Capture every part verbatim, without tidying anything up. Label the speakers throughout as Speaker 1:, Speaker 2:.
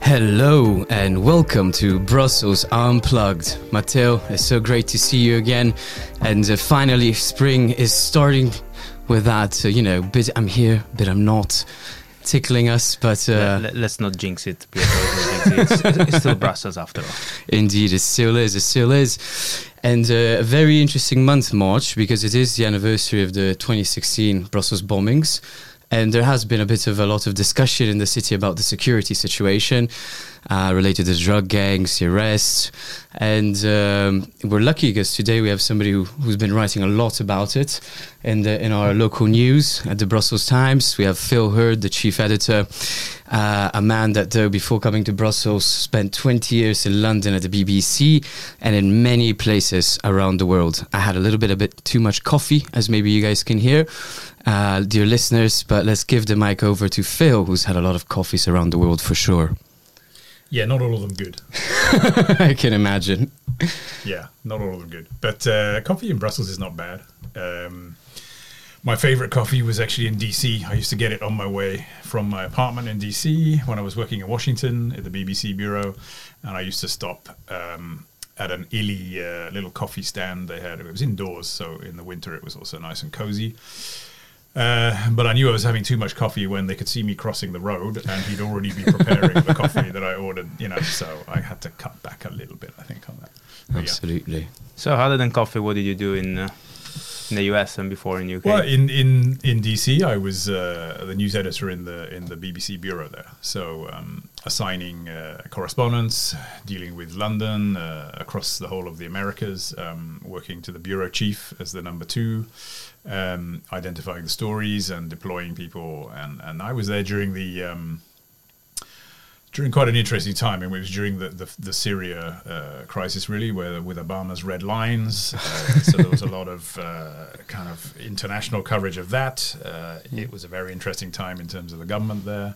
Speaker 1: Hello and welcome to Brussels Unplugged. Matteo, it's so great to see you again. And uh, finally, spring is starting with that, uh, you know, bit I'm here, bit I'm not, tickling us. But uh,
Speaker 2: Let, let's not jinx it. It's, it's still Brussels after all.
Speaker 1: Indeed, it still is, it still is. And uh, a very interesting month, March, because it is the anniversary of the twenty sixteen Brussels bombings. And there has been a bit of a lot of discussion in the city about the security situation uh, related to drug gangs, the arrests. And um, we're lucky because today we have somebody who, who's been writing a lot about it in, the, in our local news at the Brussels Times. We have Phil Hurd, the chief editor, uh, a man that, though, before coming to Brussels, spent twenty years in London at the B B C and in many places around the world. I had a little bit, a bit too much coffee, as maybe you guys can hear. Uh, dear listeners, but let's give the mic over to Phil, who's had a lot of coffees around the world for sure.
Speaker 3: Yeah, not all of them good.
Speaker 1: I can imagine.
Speaker 3: Yeah, not all of them good. But uh, coffee in Brussels is not bad. Um, my favorite coffee was actually in D C. I used to get it on my way from my apartment in D C when I was working in Washington at the B B C bureau. And I used to stop um, at an illy uh, little coffee stand they had. It was indoors, so in the winter it was also nice and cozy. Uh, but I knew I was having too much coffee when they could see me crossing the road, and he'd already be preparing the coffee that I ordered, you know, so I had to cut back a little bit, I think, on that. But
Speaker 1: Absolutely.
Speaker 3: Yeah.
Speaker 2: So other than coffee, what did you do in uh, in the U S and before in U K?
Speaker 3: Well, in, in, in D C, I was uh, the news editor in the in the B B C bureau there. So um, assigning uh, correspondence, dealing with London, uh, across the whole of the Americas, um, working to the bureau chief as the number two, um, identifying the stories and deploying people. And, and I was there during the... Um, During quite an interesting time, and it was during the the, the Syria uh, crisis, really, where with Obama's red lines. Uh, so there was a lot of uh, kind of international coverage of that. Uh, it was a very interesting time in terms of the government there,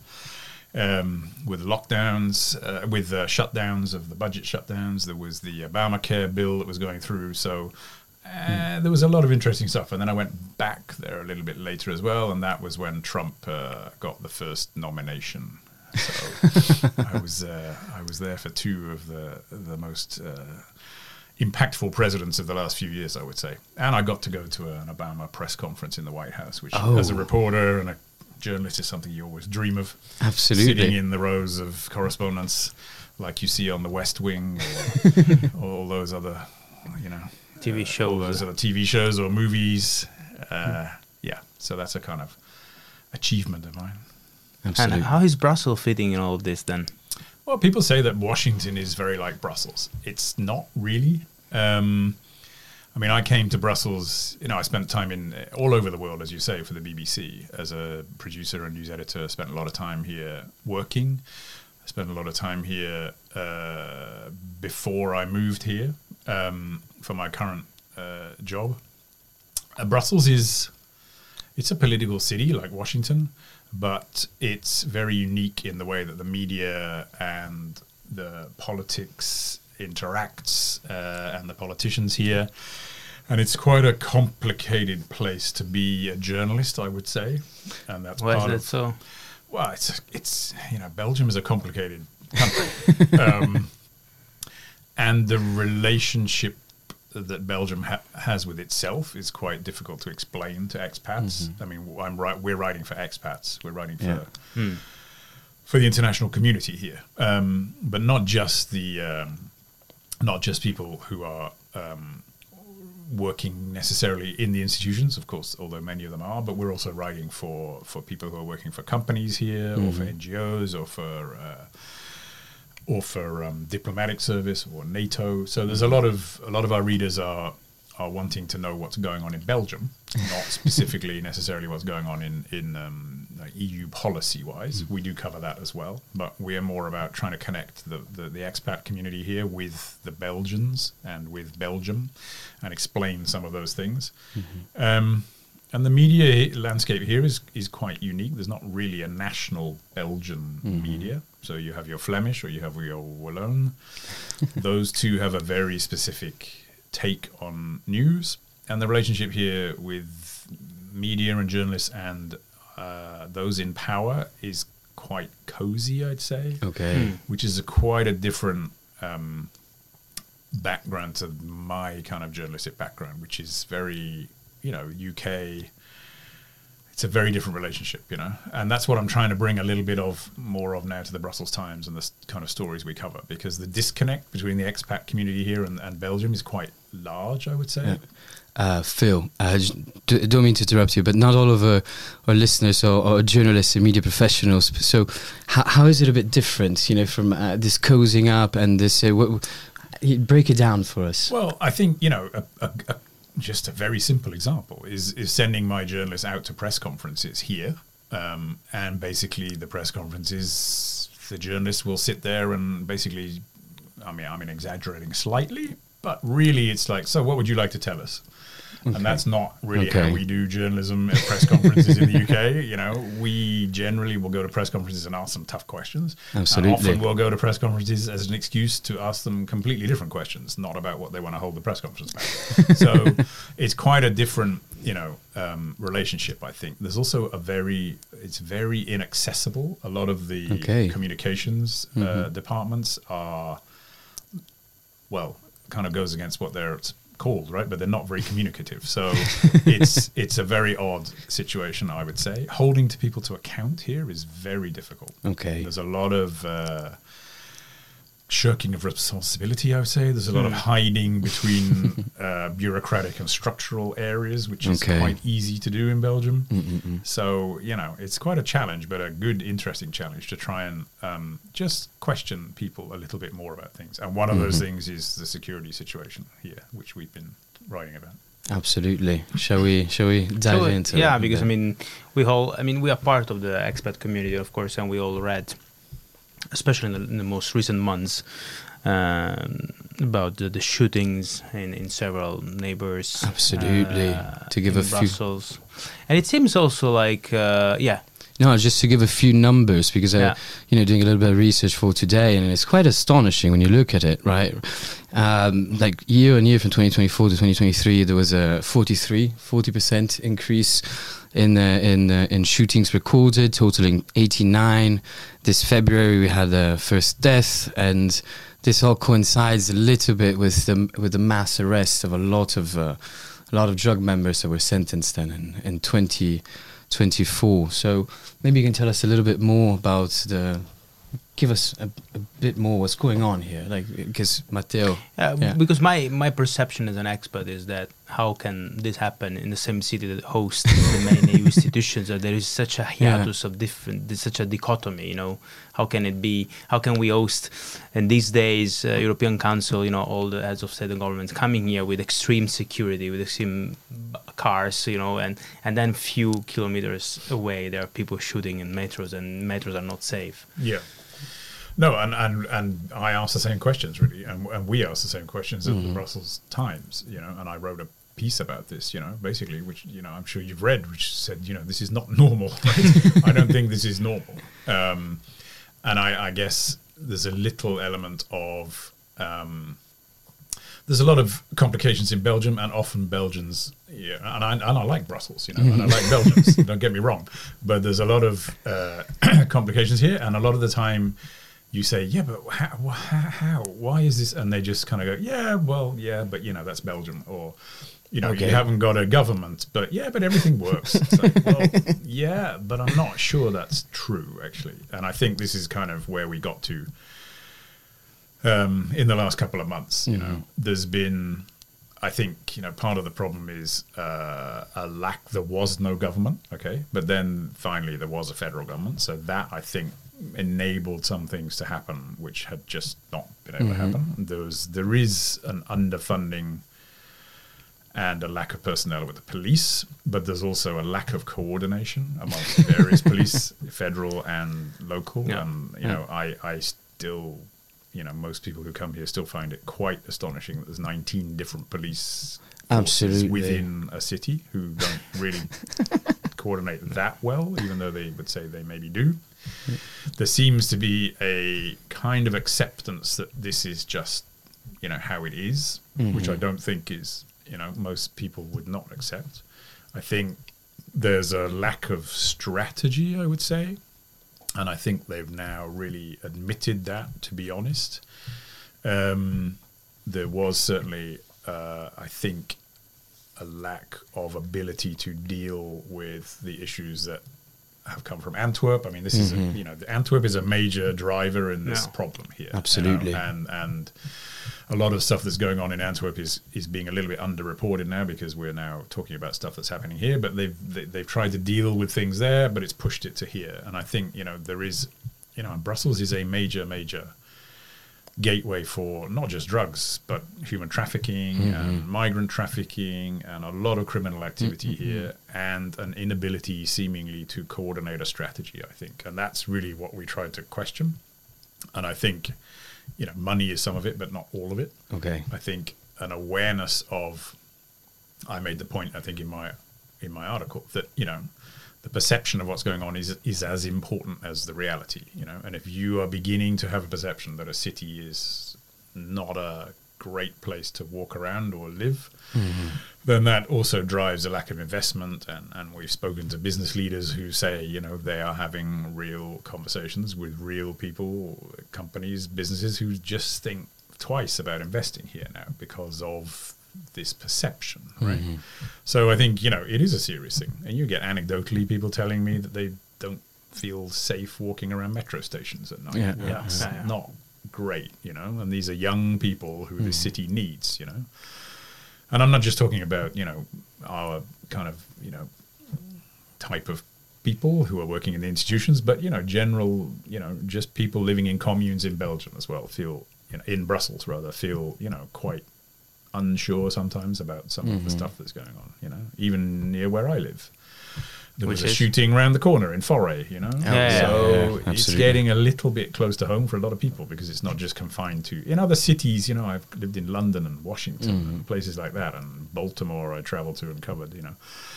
Speaker 3: um, with lockdowns, uh, with uh, shutdowns of the budget shutdowns. There was the Obamacare bill that was going through. So uh, there was a lot of interesting stuff. And then I went back there a little bit later as well, and that was when Trump uh, got the first nomination. So I was uh, I was there for two of the the most uh, impactful presidents of the last few years, I would say, and I got to go to an Obama press conference in the White House, which,
Speaker 1: oh.
Speaker 3: as a reporter and a journalist, is something you always dream of.
Speaker 1: Absolutely,
Speaker 3: sitting in the rows of correspondence, like you see on The West Wing, or all those other, you know,
Speaker 2: T V shows,
Speaker 3: uh, all those other T V shows or movies. Uh, yeah, so that's a kind of achievement of mine.
Speaker 1: Absolutely.
Speaker 2: And how is Brussels fitting in all of this then?
Speaker 3: Well, people say that Washington is very like Brussels. It's not really. Um, I mean, I came to Brussels, you know, I spent time in all over the world, as you say, for the B B C. As a producer and news editor, spent a lot of time here working. I spent a lot of time here uh, before I moved here um, for my current uh, job. Uh, Brussels is, it's a political city like Washington, but it's very unique in the way that the media and the politics interacts uh, and the politicians here. And it's quite a complicated place to be a journalist, I would say. And that's
Speaker 2: Why is
Speaker 3: part
Speaker 2: that
Speaker 3: of,
Speaker 2: so?
Speaker 3: Well, it's, it's, you know, Belgium is a complicated country. um, and the relationship that Belgium ha- has with itself is quite difficult to explain to expats. Mm-hmm. I mean, I'm right. We're writing for expats. We're writing for
Speaker 1: yeah.
Speaker 2: hmm.
Speaker 3: for the international community here, um, but not just the um, not just people who are um, working necessarily in the institutions. Of course, although many of them are, but we're also writing for for people who are working for companies here, mm-hmm. or for N G Os, or for uh, or for um, diplomatic service or NATO. So there's a lot of a lot of our readers are are wanting to know what's going on in Belgium, not specifically necessarily what's going on in in um, E U policy wise. Mm. We do cover that as well, but we are more about trying to connect the, the the expat community here with the Belgians and with Belgium, and explain some of those things. Mm-hmm. Um, And the media landscape here is is quite unique. There's not really a national Belgian mm-hmm. media. So you have your Flemish or you have your Wallon. Those two have a very specific take on news. And the relationship here with media and journalists and uh, those in power is quite cozy, I'd say.
Speaker 1: Okay.
Speaker 2: Hmm.
Speaker 3: Which is a quite a different um, background to my kind of journalistic background, which is very, you know, U K. It's a very different relationship, you know, and that's what I'm trying to bring a little bit of more of now to the Brussels Times and the s- kind of stories we cover, because the disconnect between the expat community here and, and Belgium is quite large, I would say.
Speaker 1: Yeah. Uh, Phil, I j- d- don't mean to interrupt you, but not all of our, our listeners are, are journalists and media professionals. So, how, how is it a bit different, you know, from uh, this cozying up and this? Uh, what, you break it down for us.
Speaker 3: Well, I think, you know, a, a, a, just a very simple example is is sending my journalists out to press conferences here, um, and basically the press conferences, the journalists will sit there and basically, I mean, I mean exaggerating slightly, but really it's like, so what would you like to tell us?
Speaker 1: Okay.
Speaker 3: And that's not really
Speaker 1: Okay.
Speaker 3: how we do journalism at press conferences in the U K. You know, we generally will go to press conferences and ask some tough questions.
Speaker 1: Absolutely.
Speaker 3: And often we'll go to press conferences as an excuse to ask them completely different questions, not about what they want to hold the press conference about. So it's quite a different, you know, um, relationship, I think. There's also a very, it's very inaccessible. A lot of the
Speaker 1: Okay.
Speaker 3: communications uh,
Speaker 1: Mhm.
Speaker 3: departments are, well, kind of goes against what they're called, right? But they're not very communicative. So it's it's a very odd situation, I would say. Holding to people to account here is very difficult.
Speaker 1: Okay.
Speaker 3: There's a lot of uh, shirking of responsibility, I would say. There's a lot of
Speaker 2: Hmm.
Speaker 3: hiding between uh, bureaucratic and structural areas, which is
Speaker 1: Okay.
Speaker 3: quite easy to do in Belgium.
Speaker 1: Mm-mm-mm.
Speaker 3: So, you know, it's quite a challenge, but a good, interesting challenge to try and um, just question people a little bit more about things. And one of those
Speaker 1: Mhm.
Speaker 3: things is the security situation here, which we've been writing about.
Speaker 1: Absolutely. Shall we? Shall we dive
Speaker 2: So,
Speaker 1: into?
Speaker 2: yeah,
Speaker 1: it?
Speaker 2: because I mean, we all, I mean, we are part of the expat community, of course, and we all read, especially in the, in the most recent months, um, about the, the shootings in, in several neighbors.
Speaker 1: Absolutely.
Speaker 2: uh,
Speaker 1: To give
Speaker 2: in
Speaker 1: a few-
Speaker 2: Brussels. And it seems also like, uh, yeah,
Speaker 1: No, just to give a few numbers, because I,
Speaker 2: Yeah.
Speaker 1: you know, doing a little bit of research for today, and it's quite astonishing when you look at it, right? Um, like year on year from twenty twenty-four to twenty twenty-three, there was a forty-three, forty percent increase in uh, in uh, in shootings recorded, totaling eighty-nine. This February we had the first death, and this all coincides a little bit with the with the mass arrest of a lot of uh, a lot of drug members that were sentenced then in in twenty twenty-four. So maybe you can tell us a little bit more about the. Give us a, a bit more what's going on here, like because Matteo.
Speaker 2: Uh,
Speaker 1: Yeah.
Speaker 2: Because my, my perception as an expert is that how can this happen in the same city that hosts the main E U institutions? That there is such a hiatus of different, there's such a dichotomy. You know, how can it be? How can we host? And these days, uh, European Council, you know, all the heads of state and governments coming here with extreme security, with extreme b- cars, you know, and and then few kilometers away there are people shooting in metros, and metros are not safe.
Speaker 3: Yeah. No, and, and, and I asked the same questions, really, and, and we asked the same questions at the Brussels Times, you know, and I wrote a piece about this, you know, basically, which, you know, I'm sure you've read, which said, you know, this is not normal. Right? I don't think this is normal. Um, and I, I guess there's a little element of... Um, there's a lot of complications in Belgium, and often Belgians, yeah, and I, and I like Brussels, you know, and I like Belgians, don't get me wrong, but there's a lot of uh, complications here, and a lot of the time you say, yeah, but how, wh- how, why is this? And they just kind of go, yeah, well, yeah, but, you know, that's Belgium, or, you know,
Speaker 1: Okay.
Speaker 3: you haven't got a government, but, yeah, but everything works. It's like, well, yeah, but I'm not sure that's true, actually, and I think this is kind of where we got to Um, in the last couple of months. You know, there's been, I think, you know, part of the problem is uh, a lack. There was no government, okay, but then finally there was a federal government, so that I think enabled some things to happen which had just not been able to happen. There was, there is an underfunding and a lack of personnel with the police, but there's also a lack of coordination amongst various police, federal and local.
Speaker 2: Yeah.
Speaker 3: And you know, I, I still. You know, most people who come here still find it quite astonishing that there's nineteen different police forces
Speaker 1: Absolutely.
Speaker 3: within a city who don't really coordinate that well, even though they would say they maybe do. There seems to be a kind of acceptance that this is just, you know, how it is, which I don't think is, you know, most people would not accept. I think there's a lack of strategy, I would say. and I think they've now really admitted that, to be honest. Um, there was certainly, uh, I think, a lack of ability to deal with the issues that have come from Antwerp. I mean, this mm-hmm. is, a, you know, Antwerp is a major driver in this yeah. problem here.
Speaker 1: Absolutely.
Speaker 3: You know? And and a lot of stuff that's going on in Antwerp is, is being a little bit underreported now because we're now talking about stuff that's happening here, but they've, they, they've tried to deal with things there, but it's pushed it to here. And I think, you know, there is, you know, Brussels is a major, major gateway for not just drugs, but human trafficking mm-hmm. and migrant trafficking and a lot of criminal activity mm-hmm. here, and an inability seemingly to coordinate a strategy, I think. And that's really what we tried to question. And I think, you know, money is some of it, but not all of it.
Speaker 1: Okay.
Speaker 3: I think an awareness of, I made the point, I think, in my in my article, that, you know, the perception of what's going on is is as important as the reality, you know. And if you are beginning to have a perception that a city is not a great place to walk around or live, mm-hmm. then that also drives a lack of investment. And, and we've spoken to business leaders who say, you know, they are having real conversations with real people, companies, businesses who just think twice about investing here now because of this perception, right? Mm-hmm. So I think, you know, it is a serious thing. And you get anecdotally people telling me that they don't feel safe walking around metro stations at night.
Speaker 1: Yeah,
Speaker 3: yeah,
Speaker 1: yeah,
Speaker 3: it's
Speaker 2: yeah.
Speaker 3: not great, you know. And these are young people who mm. the city needs, you know. And I'm not just talking about, you know, our kind of, you know, type of people who are working in the institutions, but, you know, general, you know, just people living in communes in Belgium as well feel, you know, in Brussels rather, feel, you know, quite unsure sometimes about some mm-hmm. of the stuff that's going on, you know, even near where I live. There
Speaker 2: Which
Speaker 3: was a
Speaker 2: is?
Speaker 3: shooting around the corner in Foray, you know.
Speaker 2: Yeah,
Speaker 3: so
Speaker 1: yeah, yeah,
Speaker 3: it's getting a little bit close to home for a lot of people because it's not just confined to, in other cities, you know, I've lived in London and Washington mm-hmm. and places like that, and Baltimore I traveled to and covered, you know,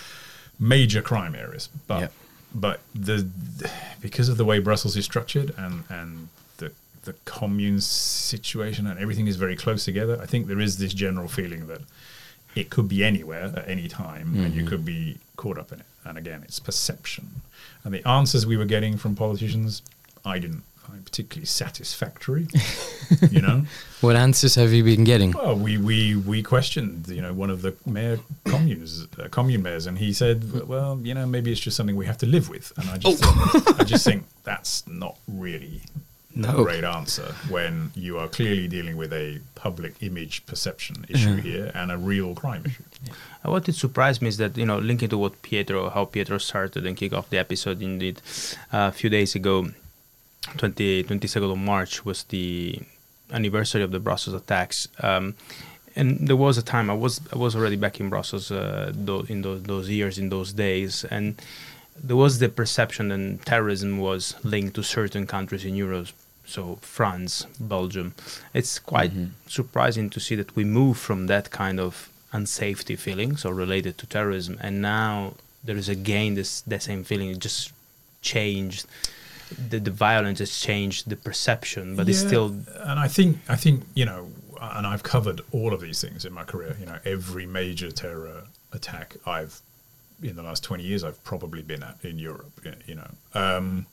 Speaker 3: major crime areas. But
Speaker 1: yep.
Speaker 3: but the because of the way Brussels is structured and, and the the commune situation and everything is very close together, I think there is this general feeling that it could be anywhere at any time mm-hmm. and you could be caught up in it. And again, it's perception. And the answers we were getting from politicians, I didn't find particularly satisfactory, you know.
Speaker 1: What answers have you been getting?
Speaker 3: Well, we, we, we questioned, you know, one of the mayor communes, uh, commune mayors, and he said, well, you know, maybe it's just something we have to live with. And I just, oh. think, I just think that's not really no. a great answer when you are clearly dealing with a public image perception issue mm-hmm. here and a real crime issue.
Speaker 2: Yeah. What it surprised me is that, you know, linking to what Pietro, how Pietro started and kicked off the episode, indeed, uh, a few days ago, twenty-second of March was the anniversary of the Brussels attacks. Um, and there was a time, I was I was already back in Brussels uh, th- in those, those years, in those days, and there was the perception that terrorism was linked to certain countries in Europe. So France, Belgium. It's quite mm-hmm. surprising to see that we move from that kind of unsafety feelings or related to terrorism, and now there is again this the same feeling. It just changed. The, the violence has changed the perception, but yeah, it's still.
Speaker 3: And I think I think you know, and I've covered all of these things in my career. You know, every major terror attack I've in the last twenty years I've probably been at in Europe. You know. Um,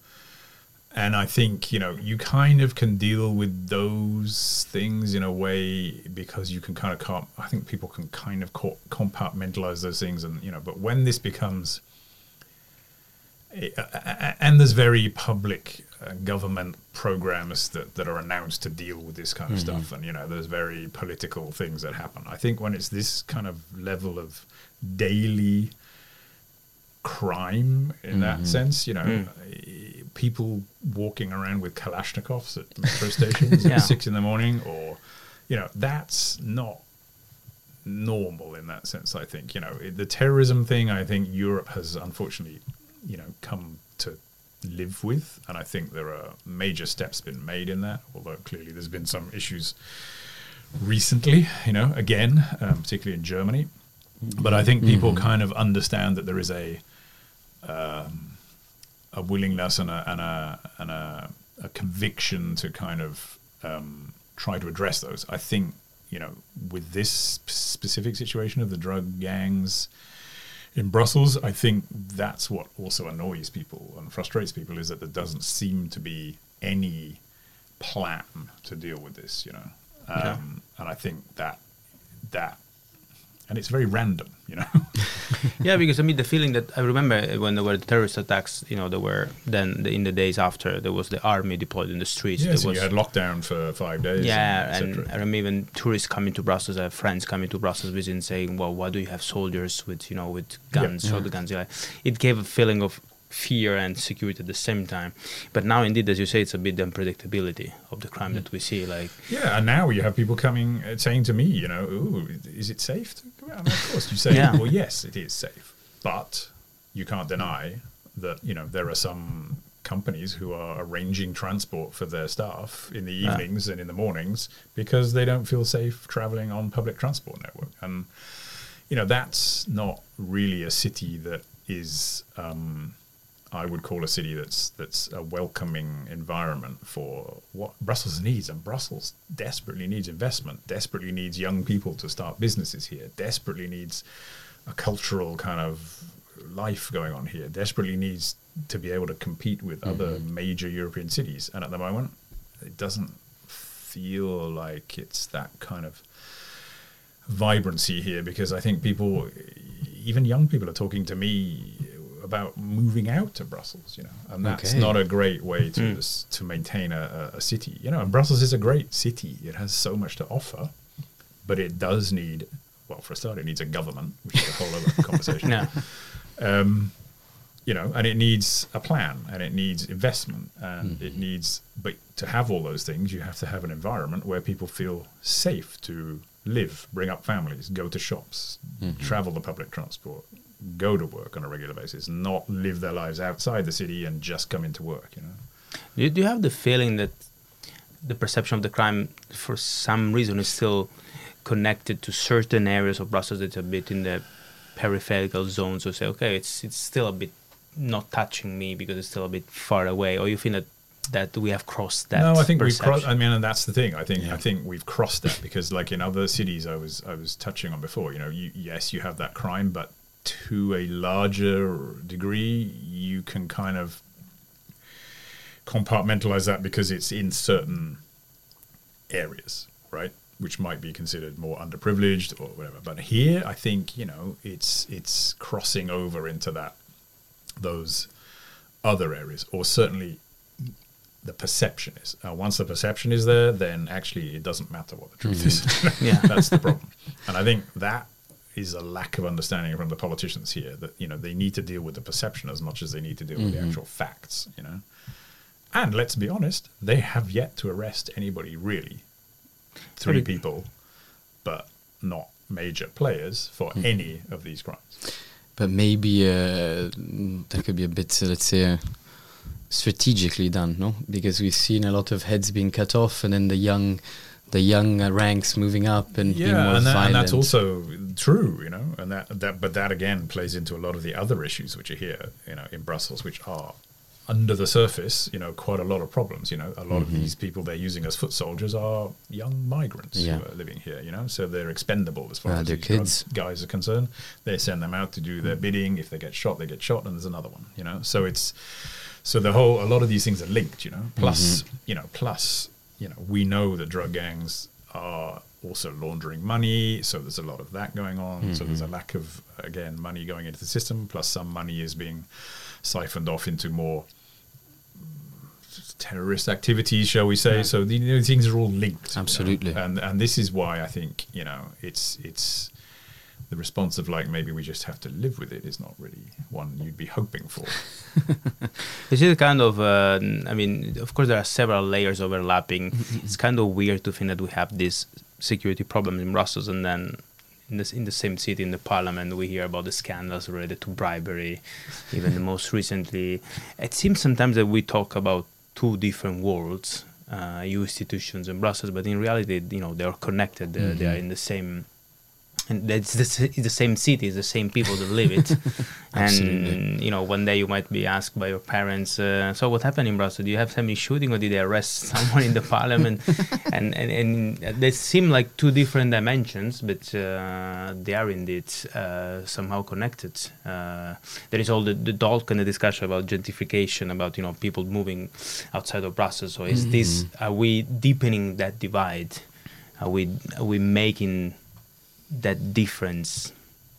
Speaker 3: And I think, you know, you kind of can deal with those things in a way because you can kind of, comp- I think people can kind of co- compartmentalize those things. And, you know, but when this becomes, uh, and there's very public uh, government programs that, that are announced to deal with this kind of mm-hmm. stuff. And, you know, there's very political things that happen. I think when it's this kind of level of daily crime in mm-hmm. that sense, you know, mm. people walking around with Kalashnikovs at metro stations yeah. at six in the morning, or, you know, that's not normal in that sense, I think. You know, the terrorism thing, I think Europe has unfortunately, you know, come to live with. And I think there are major steps been made in that, although clearly there's been some issues recently, you know, again, um, particularly in Germany. But I think people mm-hmm. kind of understand that there is a um, a willingness and a and a and a, a conviction to kind of um, try to address those. I think, you know, with this specific situation of the drug gangs in Brussels, I think that's what also annoys people and frustrates people, is that there doesn't seem to be any plan to deal with this, you know. Um,
Speaker 2: yeah.
Speaker 3: And I think that that, and it's very random, you know.
Speaker 2: Yeah, because I mean, the feeling that I remember when there were the terrorist attacks, you know, there were then in the days after, there was the army deployed in the streets.
Speaker 3: Yeah,
Speaker 2: there
Speaker 3: so
Speaker 2: was,
Speaker 3: you had lockdown for five days.
Speaker 2: Yeah,
Speaker 3: and,
Speaker 2: and,
Speaker 3: et cetera.
Speaker 2: I remember even tourists coming to Brussels, I have friends coming to Brussels visiting, saying, well, why do you have soldiers with, you know, with guns,
Speaker 3: Yeah.
Speaker 2: shotguns? Yeah. It gave a feeling of fear and security at the same time. But now, indeed, as you say, it's a bit the unpredictability of the crime that we see. Like,
Speaker 3: Yeah, and now you have people coming uh, saying to me, you know, ooh, is it safe to go out? And of course, you say,
Speaker 2: Yeah.
Speaker 3: well, yes, it is safe. But you can't deny that, you know, there are some companies who are arranging transport for their staff in the
Speaker 2: Yeah.
Speaker 3: evenings and in the mornings because they don't feel safe traveling on public transport network. And, you know, that's not really a city that is... Um, I would call a city that's that's a welcoming environment for what Brussels needs, and Brussels desperately needs investment, desperately needs young people to start businesses here, desperately needs a cultural kind of life going on here, desperately needs to be able to compete with mm-hmm. other major European cities. And at the moment, it doesn't feel like it's that kind of vibrancy here, because I think people, even young people, are talking to me about moving out to Brussels, you know, and that's
Speaker 1: okay.
Speaker 3: not a great way to
Speaker 2: Mm.
Speaker 3: s- to maintain a, a city, you know. And Brussels is a great city; it has so much to offer, but it does need, well, for a start, it needs a government, which is a whole other conversation.
Speaker 2: yeah.
Speaker 3: Um, you know, and it needs a plan, and it needs investment, and mm. it needs. But to have all those things, you have to have an environment where people feel safe to live, bring up families, go to shops, mm-hmm. travel the public transport, go to work on a regular basis, not live their lives outside the city and just come into work, you know.
Speaker 2: Do you, do you have the feeling that the perception of the crime, for some reason, is still connected to certain areas of Brussels that's a bit in the peripheral zones, or say, okay, it's it's still a bit not touching me because it's still a bit far away, or you feel that that we have crossed that?
Speaker 3: No, I think we've
Speaker 2: perception?
Speaker 3: crossed. I mean, and that's the thing. I think
Speaker 1: Yeah.
Speaker 3: I think we've crossed that, because, like in other cities, I was I was touching on before. You know, you, yes, you have that crime, but to a larger degree, you can kind of compartmentalize that because it's in certain areas, right, which might be considered more underprivileged or whatever. But here, I think, you know, it's it's crossing over into that those other areas, or certainly the perception is. Uh, once the perception is there, then actually it doesn't matter what the truth
Speaker 2: mm-hmm.
Speaker 3: is.
Speaker 2: Yeah,
Speaker 3: that's the problem. And I think that is a lack of understanding from the politicians here, that, you know, they need to deal with the perception as much as they need to deal mm-hmm. with the actual facts, you know. And let's be honest, they have yet to arrest anybody, really. Three
Speaker 2: But
Speaker 3: people, but not major players for mm. any of these crimes.
Speaker 1: But maybe uh, that could be a bit, uh, let's say, uh, strategically done, no? Because we've seen a lot of heads being cut off, and then the young, the young uh, ranks moving up and
Speaker 3: yeah,
Speaker 1: being more
Speaker 3: and, that,
Speaker 1: violent.
Speaker 3: and that's also true, you know. And that, that, but that again plays into a lot of the other issues which are here, you know, in Brussels, which are under the surface, you know, quite a lot of problems. You know, a lot
Speaker 1: mm-hmm.
Speaker 3: of these people they're using as foot soldiers are young migrants
Speaker 1: yeah.
Speaker 3: who are living here. You know, so they're expendable as far
Speaker 1: uh,
Speaker 3: as
Speaker 1: they're
Speaker 3: these
Speaker 1: kids.
Speaker 3: drug guys are concerned. They send them out to do their bidding. If they get shot, they get shot, and there's another one. You know, so it's so the whole. A lot of these things are linked. You know, plus mm-hmm. you know, plus you know, we know that drug gangs are also laundering money, so there's a lot of that going on. Mm-hmm. So there's a lack of, again, money going into the system, plus some money is being siphoned off into more terrorist activities, shall we say. Yeah. So the, you know, things are all linked.
Speaker 1: Absolutely.
Speaker 3: You know? And and this is why I think, you know, it's it's the response of like, maybe we just have to live with it is not really one you'd be hoping for.
Speaker 2: This is kind of, uh, I mean, of course there are several layers overlapping. It's kind of weird to think that we have this security problems in Brussels, and then in, this, in the same city, in the parliament, we hear about the scandals related to bribery, even the most recently. It seems sometimes that we talk about two different worlds, uh, E U institutions and Brussels, but in reality, you know, they are connected. Mm-hmm. They are in the same and it's the, s- it's the same city, it's the same people that live it. And you know, one day you might be asked by your parents, uh, so what happened in Brussels? Do you have family shooting, or did they arrest someone in the parliament? and, and and they seem like two different dimensions, but uh, they are indeed uh, somehow connected. Uh, there is all the, the Dalk kind of discussion about gentrification, about you know people moving outside of Brussels. So is mm-hmm. this, are we deepening that divide? Are we are we making that difference?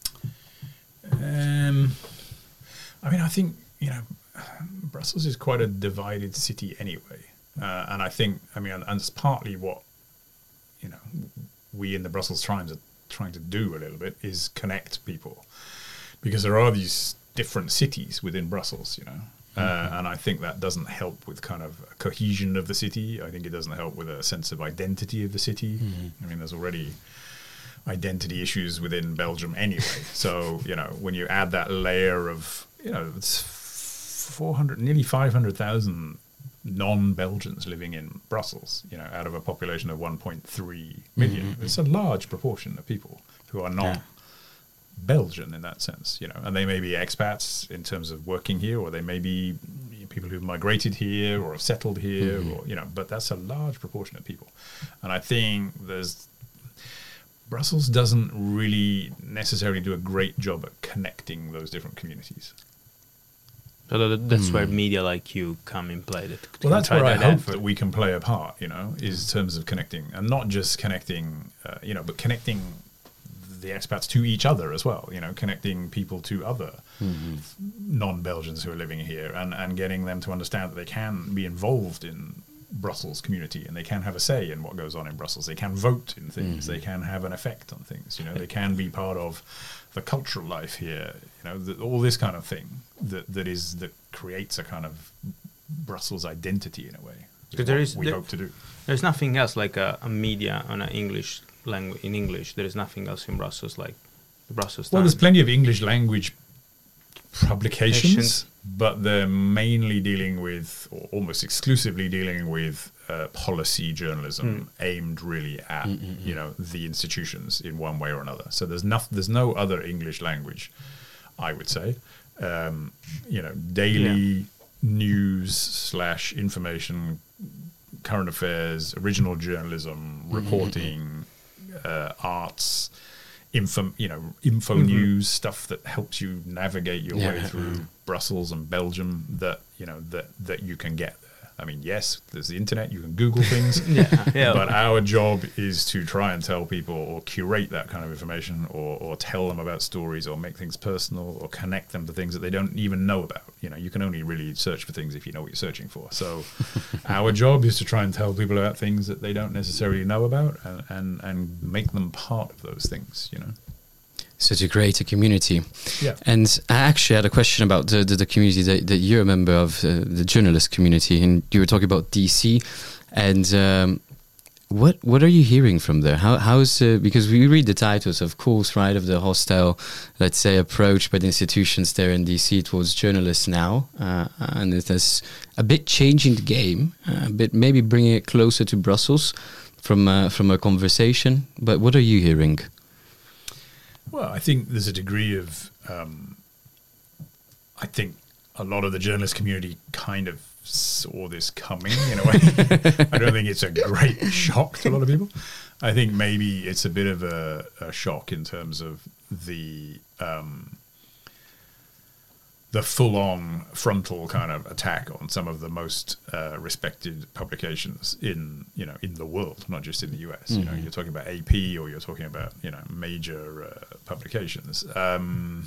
Speaker 3: Um, I mean, I think, you know, Brussels is quite a divided city anyway. Uh, and I think, I mean, and, and it's partly what, you know, we in the Brussels Times are trying to do a little bit is connect people. Because there are these different cities within Brussels, you know. Uh, mm-hmm. And I think that doesn't help with kind of a cohesion of the city. I think it doesn't help with a sense of identity of the city. Mm-hmm. I mean, there's already identity issues within Belgium anyway. So, you know, when you add that layer of, you know, it's four hundred, nearly five hundred thousand non-Belgians living in Brussels, you know, out of a population of one point three million. Mm-hmm. It's a large proportion of people who are not yeah. Belgian in that sense, you know, and they may be expats in terms of working here, or they may be people who've migrated here or have settled here, mm-hmm. or, you know, but that's a large proportion of people. And I think there's, Brussels doesn't really necessarily do a great job at connecting those different communities.
Speaker 2: So that's mm. where media like you come in play. That
Speaker 3: well, that's where I hope that we can play a part, you know, is in terms of connecting, and not just connecting, uh, you know, but connecting the expats to each other as well, you know, connecting people to other mm-hmm. non-Belgians who are living here, and, and getting them to understand that they can be involved in Brussels community, and they can have a say in what goes on in Brussels. They can vote in things. Mm-hmm. They can have an effect on things. You know, they can be part of the cultural life here. You know, the, all this kind of thing that that is that creates a kind of Brussels identity in a way.
Speaker 2: Because there is
Speaker 3: we
Speaker 2: there,
Speaker 3: hope to do.
Speaker 2: There's nothing else like a, a media on an English language. In English, there is nothing else in Brussels like the Brussels Times.
Speaker 3: Well, there's plenty of English language publications, but they're mainly dealing with, or almost exclusively dealing with, uh, policy journalism mm. aimed really at Mm-mm-mm. you know the institutions in one way or another. So there's no there's no other English language, I would say. Um, you know, daily yeah. news slash information, current affairs, original journalism, reporting, uh, arts. Info, you know, info mm-hmm. news stuff that helps you navigate your yeah. way through Brussels and Belgium. That you know that that you can get there. I mean, yes, there's the internet. You can Google things, yeah, yeah. But our job is to try and tell people, or curate that kind of information, or or tell them about stories, or make things personal, or connect them to things that they don't even know about. You know, you can only really search for things if you know what you're searching for. So, our job is to try and tell people about things that they don't necessarily know about, and and, and make them part of those things. You know.
Speaker 1: So to create a community.
Speaker 3: Yeah.
Speaker 1: And I actually had a question about the, the, the community that, that you're a member of, uh, the journalist community, and you were talking about D C. And um, what what are you hearing from there? How how's uh, because we read the titles, of course, right, of the hostile, let's say, approach by the institutions there in D C towards journalists now, uh, and it has a bit changing the game, uh, a bit maybe bringing it closer to Brussels from uh, from a conversation. But what are you hearing?
Speaker 3: Well, I think there's a degree of, um, I think a lot of the journalist community kind of saw this coming in a way. I don't think it's a great shock to a lot of people. I think maybe it's a bit of a, a shock in terms of the um, the full-on frontal kind of attack on some of the most uh, respected publications in you know in the world, not just in the U S. Mm-hmm. You know, you're talking about A P, or you're talking about you know major uh, publications. Um,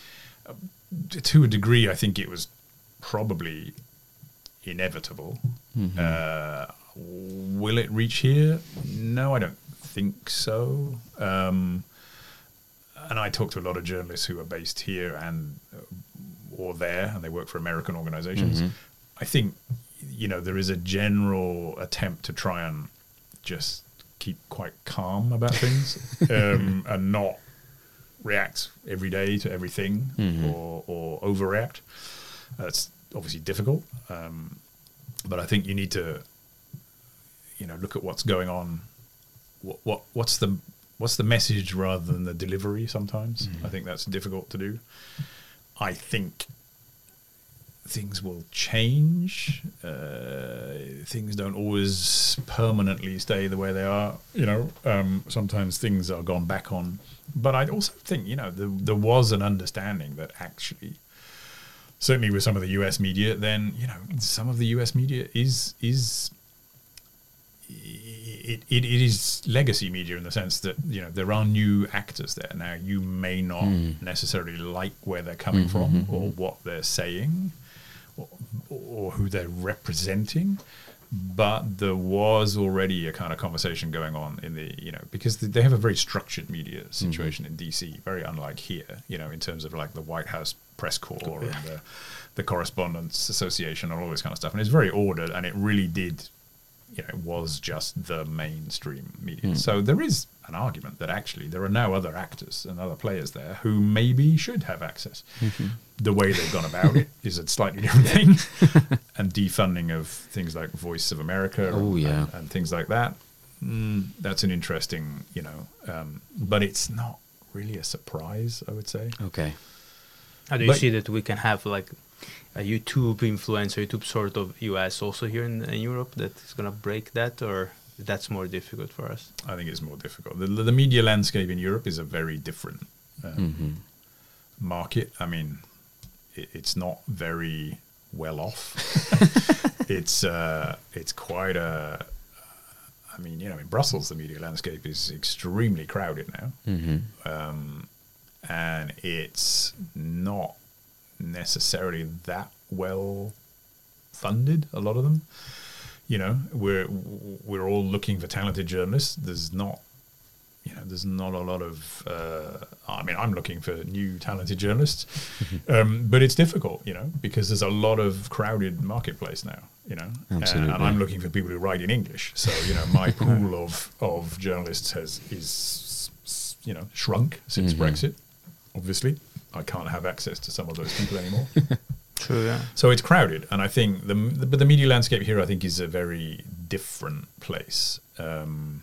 Speaker 3: to a degree, I think it was probably inevitable. Mm-hmm. Uh, will it reach here? No, I don't think so. Um, and I talk to a lot of journalists who are based here and or there, and they work for American organizations. Mm-hmm. I think, you know, there is a general attempt to try and just keep quite calm about things um, and not react every day to everything mm-hmm. or, or overreact. That's obviously difficult. Um, but I think you need to, you know, look at what's going on. What, what what's the what's the message rather than the delivery sometimes.
Speaker 1: Mm.
Speaker 3: I think that's difficult to do. I think things will change. Uh, things don't always permanently stay the way they are. You know, um, sometimes things are gone back on. But I also think, you know, the, there was an understanding that actually, certainly with some of the U S media, then, you know, some of the U S media is is it, it, it is legacy media in the sense that, you know, there are new actors there. Now, you may not
Speaker 1: Mm.
Speaker 3: necessarily like where they're coming
Speaker 1: Mm-hmm,
Speaker 3: from
Speaker 1: mm-hmm.
Speaker 3: or what they're saying or, or who they're representing. But there was already a kind of conversation going on in the, you know, because they have a very structured media situation mm-hmm. in D C, very unlike here, you know, in terms of like the White House press corps yeah. and the, the Correspondents Association and all this kind of stuff. And it's very ordered, and it really did, you know, it was just the mainstream media. Mm. So there is an argument that actually there are now other actors and other players there who maybe should have access. Mm-hmm. The way they've gone about it is a slightly different thing. And defunding of things like Voice of America
Speaker 1: oh,
Speaker 3: and,
Speaker 1: yeah.
Speaker 3: and, and things like that, mm, that's an interesting, you know, um, but it's not really a surprise, I would say.
Speaker 1: Okay.
Speaker 2: How do you
Speaker 3: But-
Speaker 2: see that we can have like a YouTube influencer, YouTube sort of U S also here in, in Europe that is going to break that, or that's more difficult for us?
Speaker 3: I think it's more difficult. The, the media landscape in Europe is a very different um,
Speaker 1: Mm-hmm.
Speaker 3: market. I mean, it, it's not very well off. it's uh, it's quite a. I mean, you know, in Brussels, the media landscape is extremely crowded now,
Speaker 1: Mm-hmm.
Speaker 3: um, and it's not necessarily that well funded. A lot of them, you know, we're we're all looking for talented journalists. There's not. You know, there's not a lot of. Uh, I mean, I'm looking for new talented journalists, um, but it's difficult, you know, because there's a lot of crowded marketplace now, you know,
Speaker 1: Absolutely.
Speaker 3: and, and I'm looking for people who write in English. So, you know, my pool of of journalists has is you know shrunk since
Speaker 1: Mm-hmm.
Speaker 3: Brexit. Obviously, I can't have access to some of those people anymore.
Speaker 2: True, yeah.
Speaker 3: So it's crowded, and I think the, the but the media landscape here, I think, is a very different place. Um,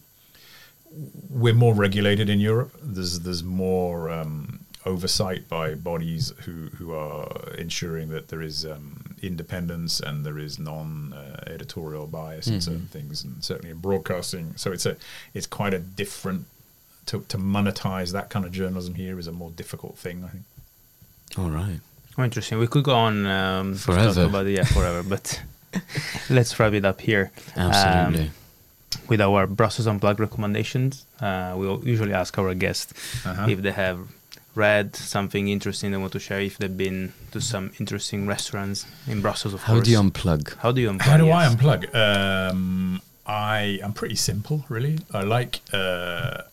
Speaker 3: we're more regulated in Europe. There's there's more um, oversight by bodies who who are ensuring that there is um, independence and there is non-editorial bias in
Speaker 1: Mhm.
Speaker 3: certain things, and certainly in broadcasting. So it's a it's quite a different to to monetize that kind of journalism here is a more difficult thing, I think.
Speaker 1: All right.
Speaker 2: Oh, interesting. We could go on um, to
Speaker 1: Forever.
Speaker 2: talk about it, yeah, forever, but let's wrap it up here.
Speaker 1: Absolutely.
Speaker 2: Um, with our Brussels Unplugged recommendations, uh, we usually ask our guests
Speaker 3: Uh-huh.
Speaker 2: if they have read something interesting they want to share, if they've been to some interesting restaurants in Brussels, of
Speaker 1: How
Speaker 2: course.
Speaker 1: do you unplug?
Speaker 2: How do you unplug?
Speaker 3: How do I
Speaker 2: yes.
Speaker 3: unplug? Um, I I'm pretty simple, really. I like uh,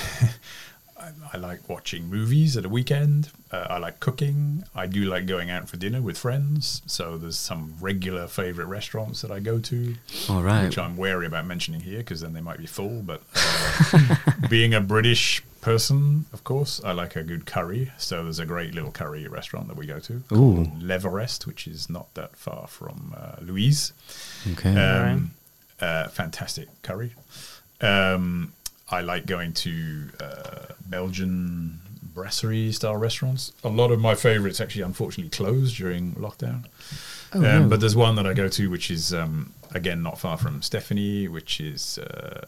Speaker 3: I, I like watching movies at a weekend. Uh, I like cooking. I do like going out for dinner with friends. So there's some regular favorite restaurants that I go to,
Speaker 1: All right.
Speaker 3: which I'm wary about mentioning here because then they might be full. But uh, being a British person, of course, I like a good curry. So there's a great little curry restaurant that we go to,
Speaker 1: Ooh.
Speaker 3: called L'Everest, which is not that far from uh, Louise.
Speaker 1: Okay.
Speaker 3: Um, uh, fantastic curry. Um, I like going to uh, Belgian brasserie style restaurants. A lot of my favorites actually, unfortunately, closed during lockdown.
Speaker 1: Oh,
Speaker 3: um,
Speaker 1: no.
Speaker 3: But there's one that I go to, which is um, again not far from Stephanie, which is uh,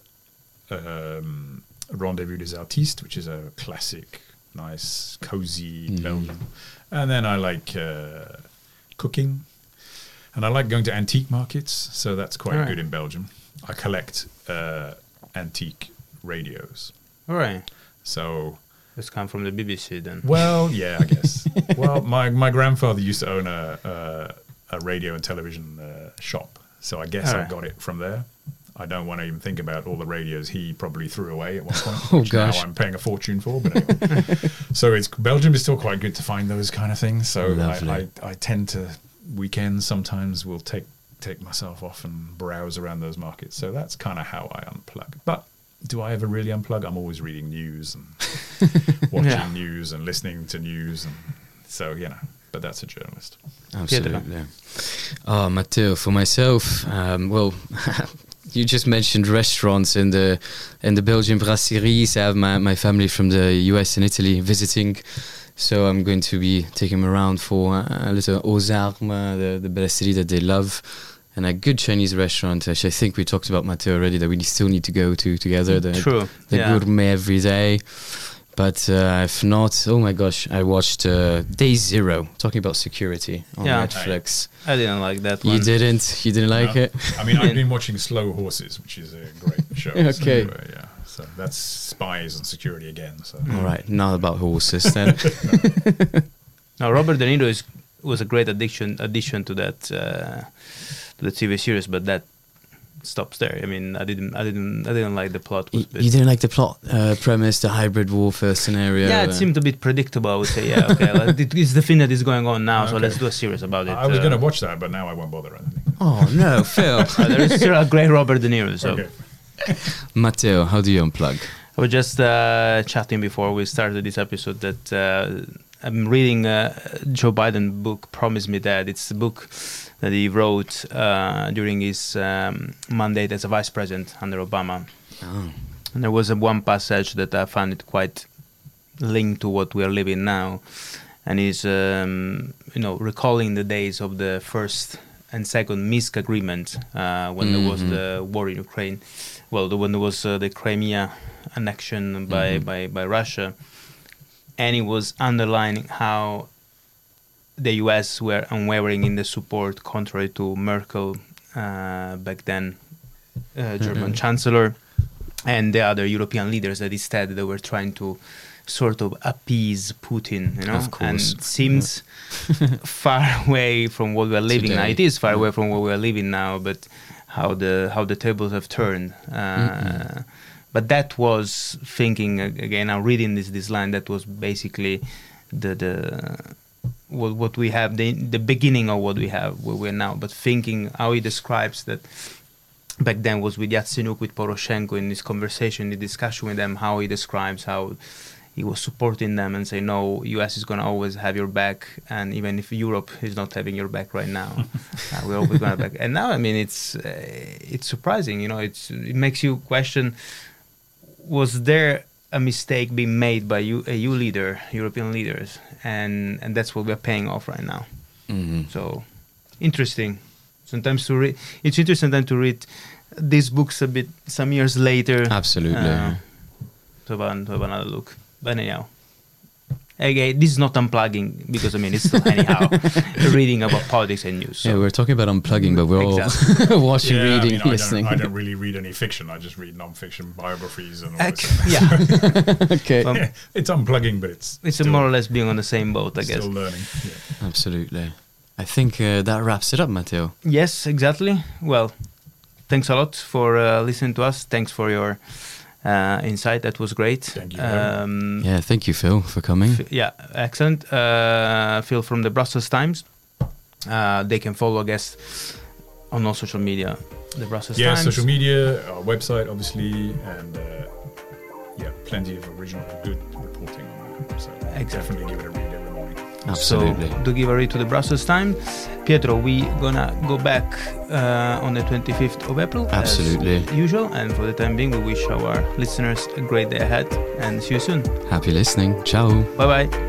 Speaker 3: um, Rendezvous des Artistes, which is a classic, nice, cozy
Speaker 1: Mm.
Speaker 3: Belgian. And then I like uh, cooking. And I like going to antique markets, so that's quite
Speaker 2: All right.
Speaker 3: good in Belgium. I collect uh, antique radios.
Speaker 2: All right.
Speaker 3: So,
Speaker 2: Let's come from the B B C then.
Speaker 3: well, yeah, I guess. Well, my, my grandfather used to own a a, a radio and television uh, shop, so I guess
Speaker 2: All
Speaker 3: I
Speaker 2: right.
Speaker 3: got it from there. I don't want to even think about all the radios he probably threw away at one point,
Speaker 1: Oh,
Speaker 3: which
Speaker 1: gosh.
Speaker 3: now I'm paying a fortune for. But anyway. So it's Belgium is still quite good to find those kind of things. So I,
Speaker 1: Lovely.
Speaker 3: I, I tend to weekends sometimes will take take myself off and browse around those markets. So that's kind of how I unplug. But do I ever really unplug? I'm always reading news and watching
Speaker 2: Yeah.
Speaker 3: news and listening to news, and so you know. But that's a journalist.
Speaker 1: Absolutely. Oh, Matteo, for myself, um, well, you just mentioned restaurants in the in the Belgian brasseries. I have my, my family from the U S and Italy visiting, so I'm going to be taking them around for a little Aux Armes, the, the brasserie that they love, and a good Chinese restaurant, which I think we talked about, Matteo, already, that we still need to go to together. The,
Speaker 2: True.
Speaker 1: The
Speaker 2: yeah.
Speaker 1: gourmet every day. But uh, if not, oh my gosh, I watched uh, Day Zero, talking about security on
Speaker 2: Yeah.
Speaker 1: Netflix.
Speaker 2: I didn't like that one.
Speaker 1: You didn't? You didn't like
Speaker 3: No.
Speaker 1: it?
Speaker 3: I mean, I've been watching Slow Horses, which is a great show.
Speaker 1: Okay.
Speaker 3: So, uh, yeah. So that's spies and security again. So.
Speaker 1: All right, not about horses then.
Speaker 2: Now, Robert De Niro is, was a great addition addition to that uh, to the T V series, but that stops there. I mean, I didn't, I didn't, I didn't like the plot.
Speaker 1: You,
Speaker 2: Was a bit-
Speaker 1: you didn't like the plot uh, premise, the hybrid warfare scenario?
Speaker 2: yeah, it
Speaker 1: uh,
Speaker 2: seemed a bit predictable. I would say, yeah, okay, like, it- it's the thing that is going on now, so
Speaker 3: Okay.
Speaker 2: let's do a series about it.
Speaker 3: I was
Speaker 2: uh,
Speaker 3: going to watch that, but now I won't bother. I think.
Speaker 1: Oh no, Phil.
Speaker 2: uh, there is still a great Robert De Niro. So
Speaker 3: Okay.
Speaker 1: Matteo, how do you unplug?
Speaker 2: I was just uh, chatting before we started this episode that uh, I'm reading uh, Joe Biden book, Promise Me Dad. It's the book that he wrote uh, during his um, mandate as a vice president under Obama.
Speaker 1: Oh.
Speaker 2: And there was a one passage that I found it quite linked to what we are living now, and he's um, you know recalling the days of the first and second Minsk agreement uh, when there was
Speaker 1: Mhm.
Speaker 2: the war in Ukraine. Well, the, when there was uh, the Crimea annexion by,
Speaker 1: Mhm.
Speaker 2: by by Russia, and he was underlining how the U S were unwavering in the support, contrary to Merkel uh, back then, uh, German
Speaker 1: Mhm.
Speaker 2: chancellor, and the other European leaders that instead they were trying to sort of appease Putin, you know,
Speaker 1: Of course.
Speaker 2: and it seems far away from what we are living now.
Speaker 1: Today.
Speaker 2: It is far away from what we are living now, but how the how the tables have turned. Uh,
Speaker 1: Mm-mm.
Speaker 2: But that was thinking ag- again. I'm reading this this line. That was basically the the what what we have the the beginning of what we have where we're now. But thinking how he describes that back then was with Yatsenyuk, with Poroshenko in this conversation, the discussion with them, how he describes how he was supporting them and say, no, U S is going to always have your back, and even if Europe is not having your back right now, uh, we're always going to have back. And now, I mean, it's uh, it's surprising, you know, it's it makes you question, was there a mistake being made by you, a E U leader, European leaders, and and that's what we're paying off right now.
Speaker 1: Mhm.
Speaker 2: So interesting. Sometimes to read, it's interesting then to read these books a bit some years later.
Speaker 1: Absolutely.
Speaker 2: uh, to have, to have another look. But anyhow, again, this is not unplugging because I mean it's still anyhow reading about politics and news. So.
Speaker 1: Yeah, we're talking about unplugging, but we're
Speaker 2: Exactly.
Speaker 1: all watching,
Speaker 3: Yeah,
Speaker 1: reading,
Speaker 3: I mean, I
Speaker 1: listening.
Speaker 3: don't, I don't really read any fiction. I just read non-fiction biographies and all
Speaker 2: Uh,
Speaker 3: this.
Speaker 2: yeah,
Speaker 1: Okay.
Speaker 2: Um,
Speaker 3: Yeah, it's unplugging, but it's
Speaker 2: it's a
Speaker 3: still,
Speaker 2: more or less being on the same boat, I guess.
Speaker 3: still learning. Yeah.
Speaker 1: Absolutely. I think uh, that wraps it up, Matteo.
Speaker 2: Yes, exactly. Well, thanks a lot for uh, listening to us. Thanks for your uh, insight. That was great.
Speaker 3: Thank you for having
Speaker 2: Um,
Speaker 1: Yeah, thank you, Phil, for coming.
Speaker 2: F- yeah, excellent. Uh, Phil from the Brussels Times. Uh, they can follow, I guess, on all social media. The Brussels
Speaker 3: Yeah,
Speaker 2: Times.
Speaker 3: social media, our website, obviously, and uh, yeah, plenty of original, good reporting on that. So
Speaker 2: Exactly.
Speaker 3: definitely give it a read every morning.
Speaker 1: Absolutely.
Speaker 2: So, do give a read to the Brussels Times. Pietro, we gonna go back uh, on the twenty-fifth of April.
Speaker 1: Absolutely.
Speaker 2: As usual. And for the time being, we wish our listeners a great day ahead and see you soon.
Speaker 1: Happy listening. Ciao.
Speaker 2: Bye bye.